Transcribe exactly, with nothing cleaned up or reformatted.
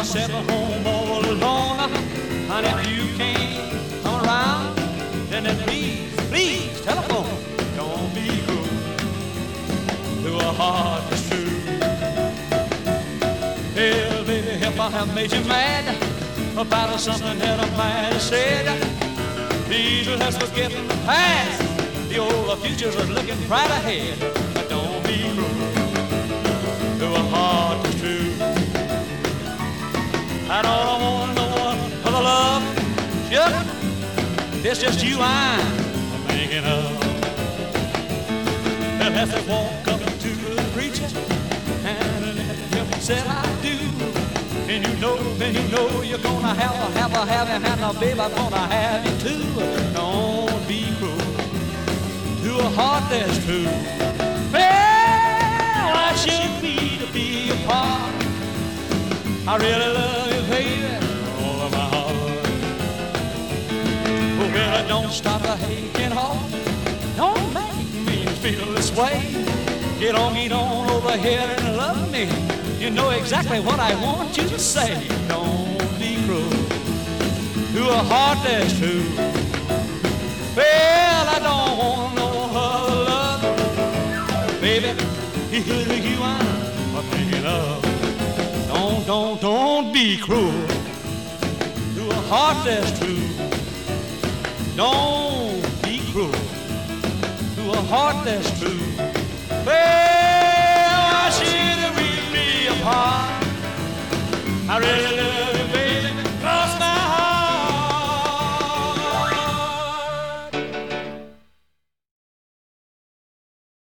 I sat at home all alone. And if you can't come around, then, then please, please telephone. Don't be cruel to a heart that's true. Hell, baby, if I have made you mad about something that a man said, please let's forget the past. The old future's looking right ahead. But don't be cruel to a heart that's true. I don't want no one for the love. Sure, it's just you I'm thinking of. Well, as they walk up to the preacher and him said I do, and you know, then you know you're gonna have a, have a, have a, have a, baby, I'm gonna have you too. Don't be cruel to a heart that's true. Well, I should be to be a part. I really love you, baby, all of my heart. Oh, well, don't stop the aching heart. Don't make me feel this way. Get on, get on over here and love me. You know exactly what I want you to say. Don't be cruel to a heart that's true. Well, I don't want no other love, baby. Here you I'm thinking of. Don't, don't, don't be cruel to a heart that's true. Don't be cruel to a heart that's true. Well, I should really be apart. I really